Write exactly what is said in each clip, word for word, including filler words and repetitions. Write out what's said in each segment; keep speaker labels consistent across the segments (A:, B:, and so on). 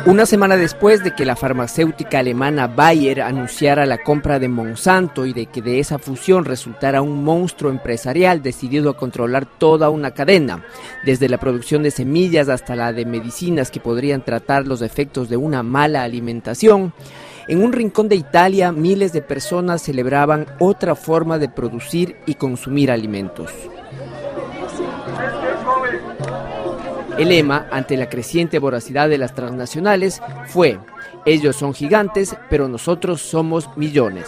A: Una semana después de que la farmacéutica alemana Bayer anunciara la compra de Monsanto y de que de esa fusión resultara un monstruo empresarial decidido a controlar toda una cadena, desde la producción de semillas hasta la de medicinas que podrían tratar los efectos de una mala alimentación, en un rincón de Italia miles de personas celebraban otra forma de producir y consumir alimentos. El lema, ante la creciente voracidad de las transnacionales, fue: ellos son gigantes, pero nosotros somos millones.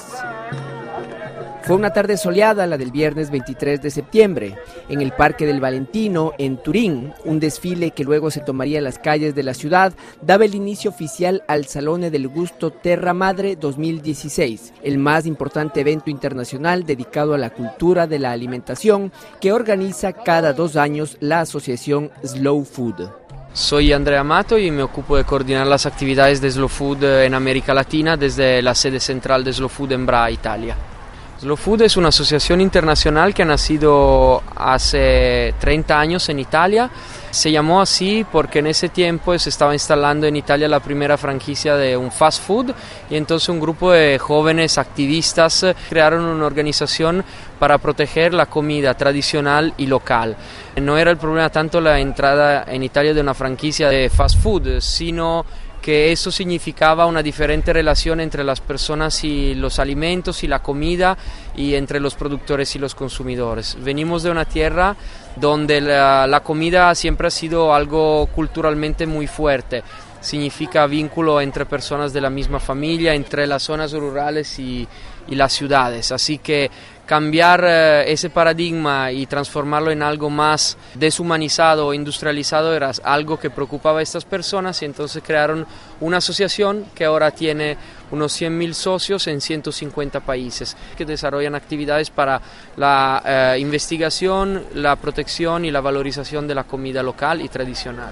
A: Fue una tarde soleada la del viernes veintitrés de septiembre. En el Parque del Valentino, en Turín, un desfile que luego se tomaría las calles de la ciudad daba el inicio oficial al Salone del Gusto Terra Madre dos mil dieciséis, el más importante evento internacional dedicado a la cultura de la alimentación que organiza cada dos años la asociación Slow Food.
B: Soy Andrea Amato y me ocupo de coordinar las actividades de Slow Food en América Latina desde la sede central de Slow Food en Bra, Italia. Slow Food es una asociación internacional que ha nacido hace treinta años en Italia. Se llamó así porque en ese tiempo se estaba instalando en Italia la primera franquicia de un fast food y entonces un grupo de jóvenes activistas crearon una organización para proteger la comida tradicional y local. No era el problema tanto la entrada en Italia de una franquicia de fast food, sino que eso significaba una diferente relación entre las personas y los alimentos y la comida y entre los productores y los consumidores. Venimos de una tierra donde la, la comida siempre ha sido algo culturalmente muy fuerte. Significa vínculo entre personas de la misma familia, entre las zonas rurales y, y las ciudades. Así que cambiar eh, ese paradigma y transformarlo en algo más deshumanizado o industrializado era algo que preocupaba a estas personas y entonces crearon una asociación que ahora tiene unos cien mil socios en ciento cincuenta países que desarrollan actividades para la eh, investigación, la protección y la valorización de la comida local y tradicional.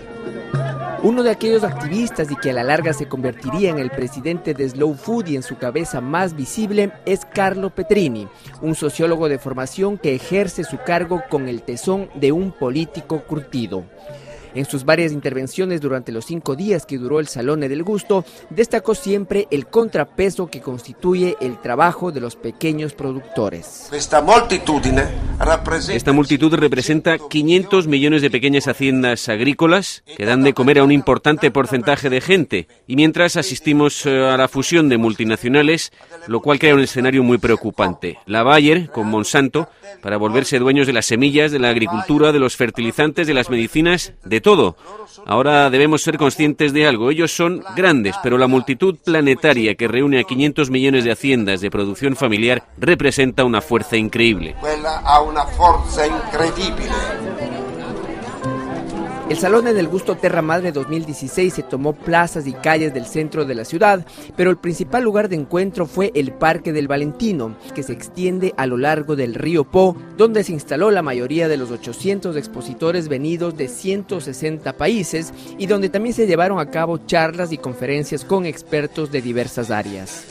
A: Uno de aquellos activistas y que a la larga se convertiría en el presidente de Slow Food y en su cabeza más visible es Carlo Petrini, un sociólogo de formación que ejerce su cargo con el tesón de un político curtido. En sus varias intervenciones durante los cinco días que duró el Salone del Gusto, destacó siempre el contrapeso que constituye el trabajo de los pequeños productores.
C: Esta multitud representa quinientos millones de pequeñas haciendas agrícolas que dan de comer a un importante porcentaje de gente, y mientras asistimos a la fusión de multinacionales, lo cual crea un escenario muy preocupante. La Bayer, con Monsanto, para volverse dueños de las semillas, de la agricultura, de los fertilizantes, de las medicinas, de todo. Ahora debemos ser conscientes de algo. Ellos son grandes, pero la multitud planetaria que reúne a quinientos millones de haciendas de producción familiar representa una fuerza increíble.
A: El Salone del Gusto Terra Madre dos mil dieciséis se tomó plazas y calles del centro de la ciudad, pero el principal lugar de encuentro fue el Parque del Valentino, que se extiende a lo largo del río Po, donde se instaló la mayoría de los ochocientos expositores venidos de ciento sesenta países y donde también se llevaron a cabo charlas y conferencias con expertos de diversas áreas.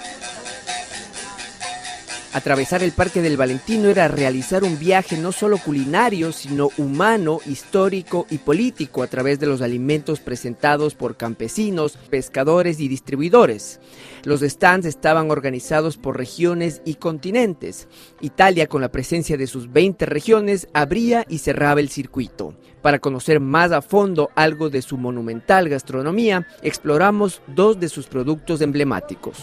A: Atravesar el Parque del Valentino era realizar un viaje no solo culinario, sino humano, histórico y político a través de los alimentos presentados por campesinos, pescadores y distribuidores. Los stands estaban organizados por regiones y continentes. Italia, con la presencia de sus veinte regiones, abría y cerraba el circuito. Para conocer más a fondo algo de su monumental gastronomía, exploramos dos de sus productos emblemáticos.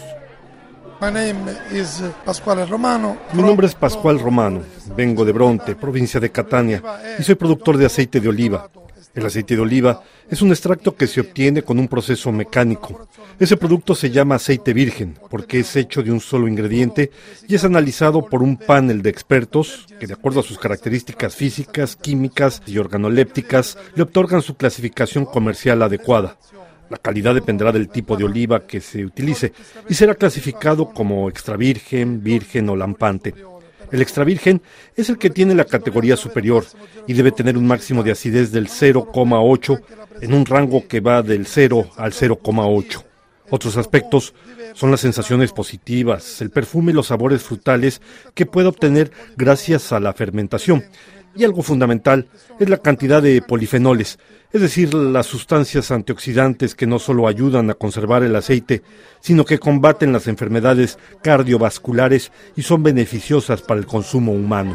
D: Mi nombre es Pascual Romano, vengo de Bronte, provincia de Catania, y soy productor de aceite de oliva. El aceite de oliva es un extracto que se obtiene con un proceso mecánico. Ese producto se llama aceite virgen porque es hecho de un solo ingrediente y es analizado por un panel de expertos que, de acuerdo a sus características físicas, químicas y organolépticas, le otorgan su clasificación comercial adecuada. La calidad dependerá del tipo de oliva que se utilice y será clasificado como extra virgen, virgen o lampante. El extra virgen es el que tiene la categoría superior y debe tener un máximo de acidez del cero coma ocho en un rango que va del cero al cero coma ocho. Otros aspectos son las sensaciones positivas, el perfume y los sabores frutales que puede obtener gracias a la fermentación. Y algo fundamental es la cantidad de polifenoles, es decir, las sustancias antioxidantes que no solo ayudan a conservar el aceite, sino que combaten las enfermedades cardiovasculares y son beneficiosas para el consumo humano.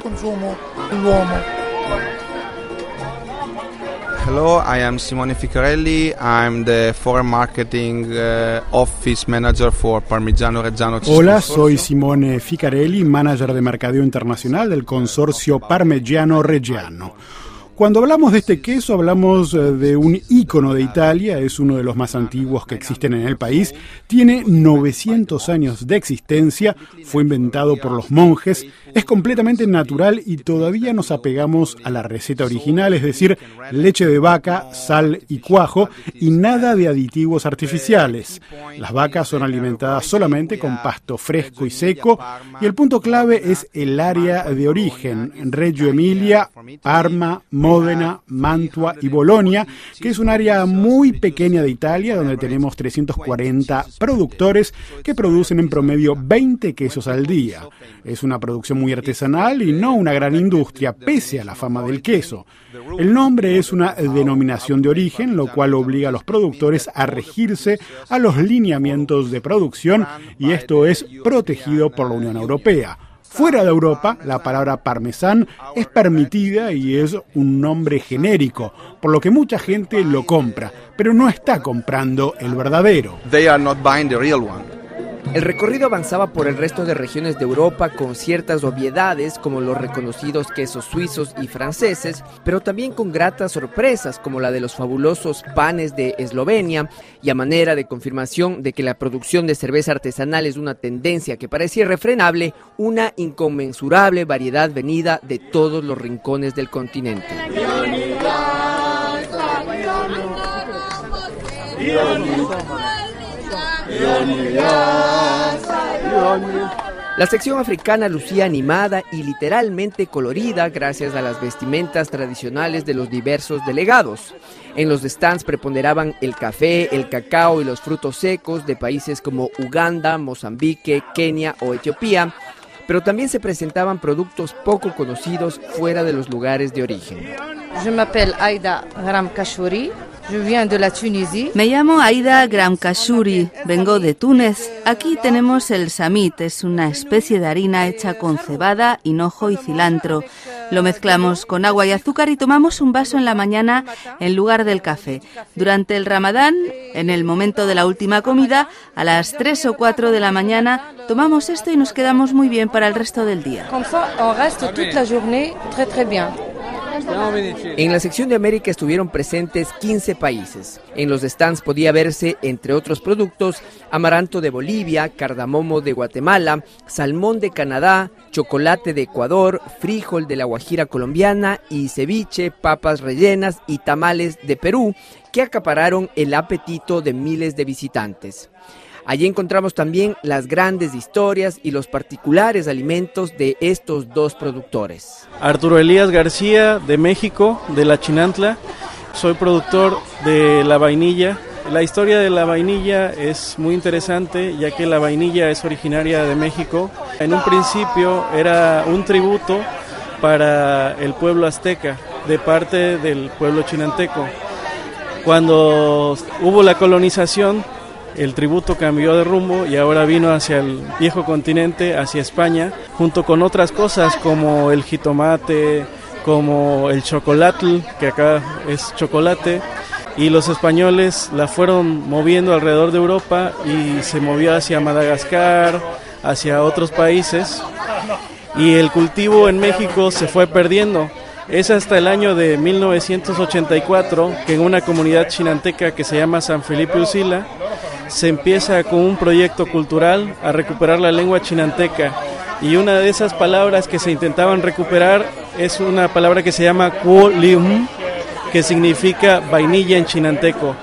E: Hello, I am Simone Ficarelli. I'm the Foreign Marketing uh, Office Manager for Parmigiano Reggiano.
F: Hola, soy Simone Ficarelli, manager de mercadeo internacional del consorcio Parmigiano Reggiano. Cuando hablamos de este queso, hablamos de un ícono de Italia, es uno de los más antiguos que existen en el país, tiene novecientos años de existencia, fue inventado por los monjes, es completamente natural y todavía nos apegamos a la receta original, es decir, leche de vaca, sal y cuajo y nada de aditivos artificiales. Las vacas son alimentadas solamente con pasto fresco y seco y el punto clave es el área de origen, Reggio Emilia, Parma, Módena, Mantua y Bolonia, que es un área muy pequeña de Italia donde tenemos trescientos cuarenta productores que producen en promedio veinte quesos al día. Es una producción muy artesanal y no una gran industria, pese a la fama del queso. El nombre es una denominación de origen, lo cual obliga a los productores a regirse a los lineamientos de producción y esto es protegido por la Unión Europea. Fuera de Europa, la palabra parmesán es permitida y es un nombre genérico, por lo que mucha gente lo compra, pero no está comprando el verdadero.
E: They are not buying the real one.
A: El recorrido avanzaba por el resto de regiones de Europa con ciertas obviedades como los reconocidos quesos suizos y franceses, pero también con gratas sorpresas como la de los fabulosos panes de Eslovenia y a manera de confirmación de que la producción de cerveza artesanal es una tendencia que parecía irrefrenable, una inconmensurable variedad venida de todos los rincones del continente. La sección africana lucía animada y literalmente colorida gracias a las vestimentas tradicionales de los diversos delegados. En los stands preponderaban el café, el cacao y los frutos secos de países como Uganda, Mozambique, Kenia o Etiopía, pero también se presentaban productos poco conocidos fuera de los lugares de origen.
G: Je m'appelle Aïda Gramkashouri.
H: Me llamo Aïda Gramkashouri, vengo de Túnez. Aquí tenemos el samit, es una especie de harina hecha con cebada, hinojo y cilantro. Lo mezclamos con agua y azúcar y tomamos un vaso en la mañana en lugar del café. Durante el Ramadán, en el momento de la última comida, a las tres o cuatro de la mañana, tomamos esto y nos quedamos muy bien para el resto del día.
A: En la sección de América estuvieron presentes quince países. En los stands podía verse, entre otros productos, amaranto de Bolivia, cardamomo de Guatemala, salmón de Canadá, chocolate de Ecuador, frijol de la Guajira colombiana y ceviche, papas rellenas y tamales de Perú, que acapararon el apetito de miles de visitantes. Allí encontramos también las grandes historias y los particulares alimentos de estos dos productores.
I: Arturo Elías García, de México, de La Chinantla. Soy productor de la vainilla. La historia de la vainilla es muy interesante, ya que la vainilla es originaria de México. En un principio era un tributo para el pueblo azteca, de parte del pueblo chinanteco. Cuando hubo la colonización, el tributo cambió de rumbo y ahora vino hacia el viejo continente, hacia España, junto con otras cosas como el jitomate, como el chocolatl, que acá es chocolate, y los españoles la fueron moviendo alrededor de Europa y se movió hacia Madagascar, hacia otros países, y el cultivo en México se fue perdiendo. Es hasta el año de mil novecientos ochenta y cuatro que en una comunidad chinanteca que se llama San Felipe Usila se empieza con un proyecto cultural a recuperar la lengua chinanteca, y una de esas palabras que se intentaban recuperar es una palabra que se llama cuolium, que significa vainilla en chinanteco.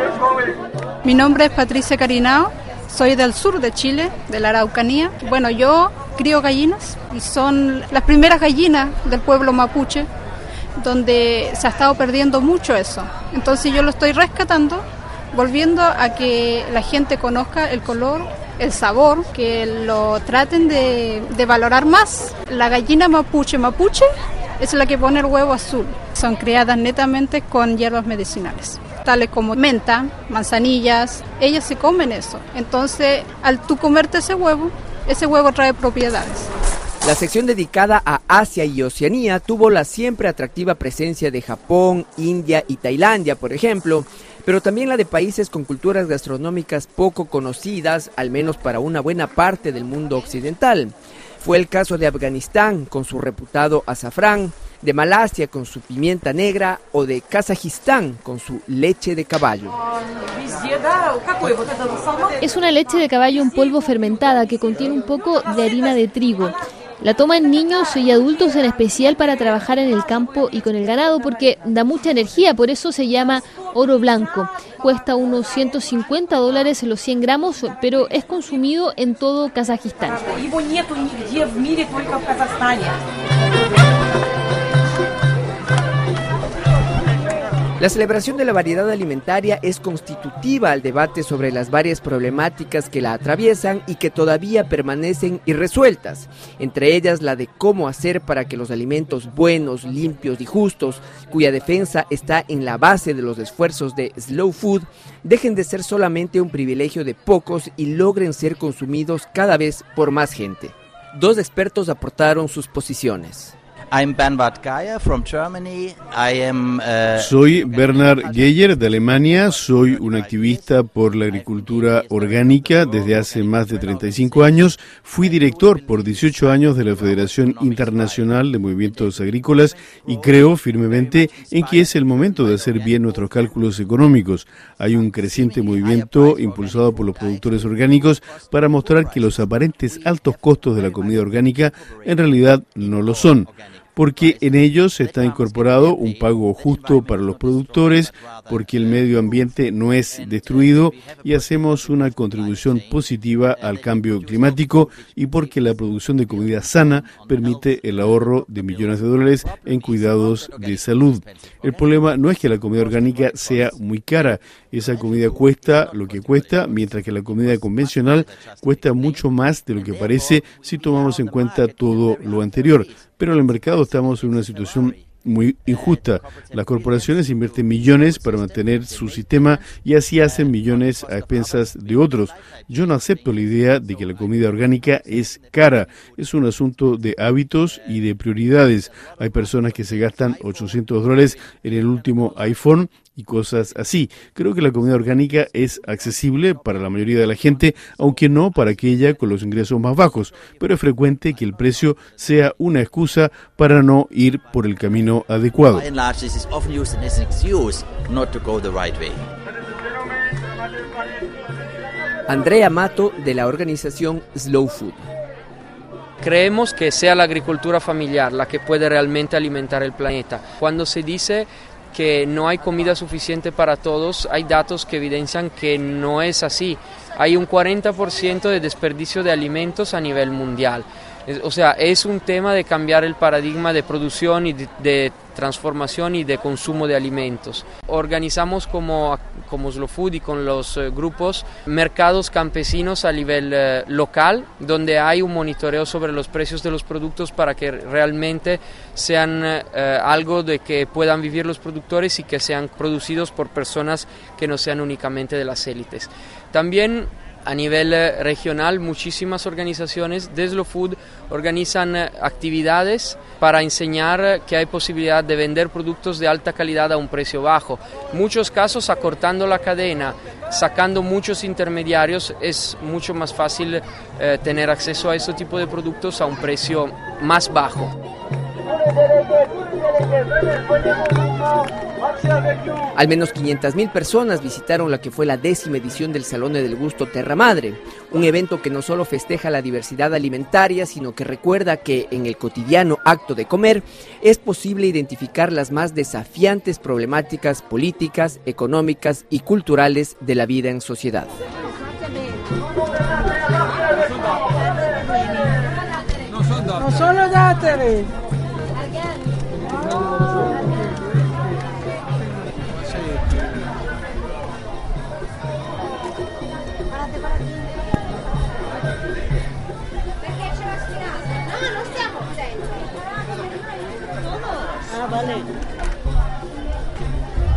J: Mi nombre es Patricia Carinao, soy del sur de Chile, de la Araucanía. Bueno, yo crío gallinas y son las primeras gallinas del pueblo mapuche, donde se ha estado perdiendo mucho eso. Entonces yo lo estoy rescatando, volviendo a que la gente conozca el color, el sabor, que lo traten de, de valorar más. La gallina mapuche mapuche es la que pone el huevo azul. Son criadas netamente con hierbas medicinales, tales como menta, manzanillas. Ellas se comen eso. Entonces, al tú comerte ese huevo, ese huevo trae propiedades.
A: La sección dedicada a Asia y Oceanía tuvo la siempre atractiva presencia de Japón, India y Tailandia, por ejemplo, pero también la de países con culturas gastronómicas poco conocidas, al menos para una buena parte del mundo occidental. Fue el caso de Afganistán con su reputado azafrán, de Malasia con su pimienta negra o de Kazajistán con su leche de caballo.
K: Es una leche de caballo en polvo fermentada que contiene un poco de harina de trigo. La toman niños y adultos en especial para trabajar en el campo y con el ganado porque da mucha energía, por eso se llama oro blanco. Cuesta unos ciento cincuenta dólares los cien gramos, pero es consumido en todo Kazajistán.
A: La celebración de la variedad alimentaria es constitutiva al debate sobre las varias problemáticas que la atraviesan y que todavía permanecen irresueltas, entre ellas la de cómo hacer para que los alimentos buenos, limpios y justos, cuya defensa está en la base de los esfuerzos de Slow Food, dejen de ser solamente un privilegio de pocos y logren ser consumidos cada vez por más gente. Dos expertos aportaron sus posiciones.
L: I'm Bernhard Geyer from Germany. I am, uh...
M: Soy Bernhard Geyer de Alemania, soy un activista por la agricultura orgánica desde hace más de treinta y cinco años. Fui director por dieciocho años de la Federación Internacional de Movimientos Agrícolas y creo firmemente en que es el momento de hacer bien nuestros cálculos económicos. Hay un creciente movimiento impulsado por los productores orgánicos para mostrar que los aparentes altos costos de la comida orgánica en realidad no lo son, porque en ellos está incorporado un pago justo para los productores, porque el medio ambiente no es destruido y hacemos una contribución positiva al cambio climático y porque la producción de comida sana permite el ahorro de millones de dólares en cuidados de salud. El problema no es que la comida orgánica sea muy cara, esa comida cuesta lo que cuesta, mientras que la comida convencional cuesta mucho más de lo que parece si tomamos en cuenta todo lo anterior. Pero en el mercado estamos en una situación muy injusta. Las corporaciones invierten millones para mantener su sistema y así hacen millones a expensas de otros. Yo no acepto la idea de que la comida orgánica es cara. Es un asunto de hábitos y de prioridades. Hay personas que se gastan ochocientos dólares en el último iPhone y cosas así. Creo que la comida orgánica es accesible para la mayoría de la gente, aunque no para aquella con los ingresos más bajos, pero es frecuente que el precio sea una excusa para no ir por el camino adecuado.
A: Andrea Mato, de la organización Slow Food.
B: Creemos que sea la agricultura familiar la que puede realmente alimentar el planeta. Cuando se dice que no hay comida suficiente para todos, hay datos que evidencian que no es así. Hay un cuarenta por ciento de desperdicio de alimentos a nivel mundial. O sea, es un tema de cambiar el paradigma de producción y de, de transformación y de consumo de alimentos. Organizamos como, como Slow Food y con los eh, grupos mercados campesinos a nivel eh, local, donde hay un monitoreo sobre los precios de los productos para que realmente sean eh, algo de que puedan vivir los productores y que sean producidos por personas que no sean únicamente de las élites. También a nivel regional, muchísimas organizaciones de Slow Food organizan actividades para enseñar que hay posibilidad de vender productos de alta calidad a un precio bajo. En muchos casos, acortando la cadena, sacando muchos intermediarios, es mucho más fácil eh, tener acceso a ese tipo de productos a un precio más bajo.
A: Al menos quinientas mil personas visitaron la que fue la décima edición del Salón del Gusto Terra Madre, un evento que no solo festeja la diversidad alimentaria, sino que recuerda que en el cotidiano acto de comer es posible identificar las más desafiantes problemáticas políticas, económicas y culturales de la vida en sociedad.
N: No solo datele.
O: Perché ce l'ha spinato? No, non stiamo zitto.
N: Ah, vale.